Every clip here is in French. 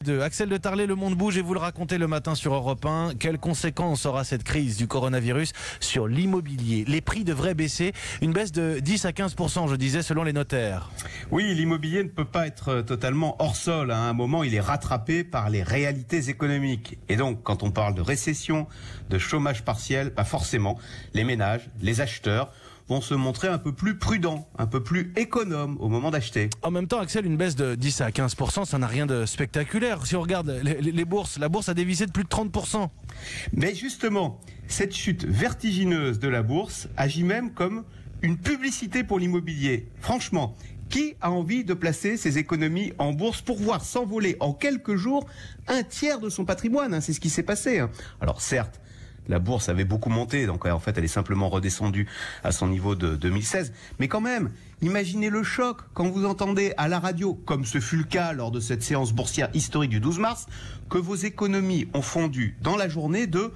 Axel de Tarlet, Le Monde bouge et vous le racontez le matin sur Europe 1. Quelles conséquences aura cette crise du coronavirus sur l'immobilier? Les prix devraient baisser, une baisse de 10 à 15%, je disais, selon les notaires. Oui, l'immobilier ne peut pas être totalement hors sol. À un moment, il est rattrapé par les réalités économiques. Et donc, quand on parle de récession, de chômage partiel, forcément, les ménages, les acheteurs vont se montrer un peu plus prudents, un peu plus économes au moment d'acheter. En même temps, Axel, une baisse de 10 à 15%, ça n'a rien de spectaculaire. Si on regarde les bourses, la bourse a dévissé de plus de 30%. Mais justement, cette chute vertigineuse de la bourse agit même comme une publicité pour l'immobilier. Franchement, qui a envie de placer ses économies en bourse pour voir s'envoler en quelques jours un tiers de son patrimoine? C'est ce qui s'est passé. Alors certes, la bourse avait beaucoup monté, donc en fait elle est simplement redescendue à son niveau de 2016. Mais quand même, imaginez le choc quand vous entendez à la radio, comme ce fut le cas lors de cette séance boursière historique du 12 mars, que vos économies ont fondu dans la journée de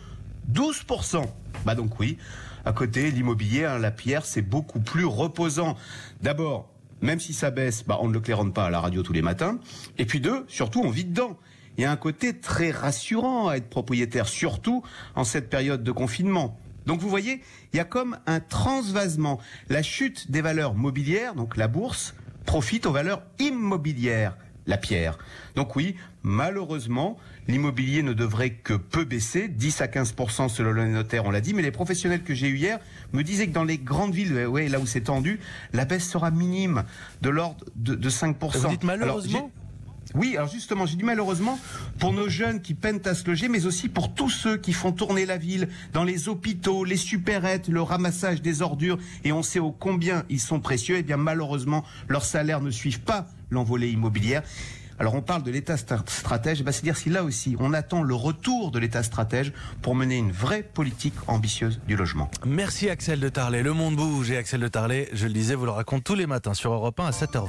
12%. Donc oui, à côté, l'immobilier, la pierre, c'est beaucoup plus reposant. D'abord, même si ça baisse, on ne le claironne pas à la radio tous les matins. Et puis deux, surtout on vit dedans. Il y a un côté très rassurant à être propriétaire, surtout en cette période de confinement. Donc vous voyez, il y a comme un transvasement. La chute des valeurs mobilières, donc la bourse, profite aux valeurs immobilières, la pierre. Donc oui, malheureusement, l'immobilier ne devrait que peu baisser, 10 à 15% selon les notaires, on l'a dit, mais les professionnels que j'ai eus hier me disaient que dans les grandes villes, là où c'est tendu, la baisse sera minime, de l'ordre de 5%. Vous dites malheureusement ? Oui, alors justement, j'ai dit malheureusement pour nos jeunes qui peinent à se loger, mais aussi pour tous ceux qui font tourner la ville, dans les hôpitaux, les supérettes, le ramassage des ordures, et on sait ô combien ils sont précieux. Et bien malheureusement, leurs salaires ne suivent pas l'envolée immobilière. Alors on parle de l'État stratège, c'est-à-dire si là aussi on attend le retour de l'État stratège pour mener une vraie politique ambitieuse du logement. Merci Axel de Tarlet, Le Monde bouge et Axel de Tarlet, je le disais, vous le raconte tous les matins sur Europe 1 à 7h20.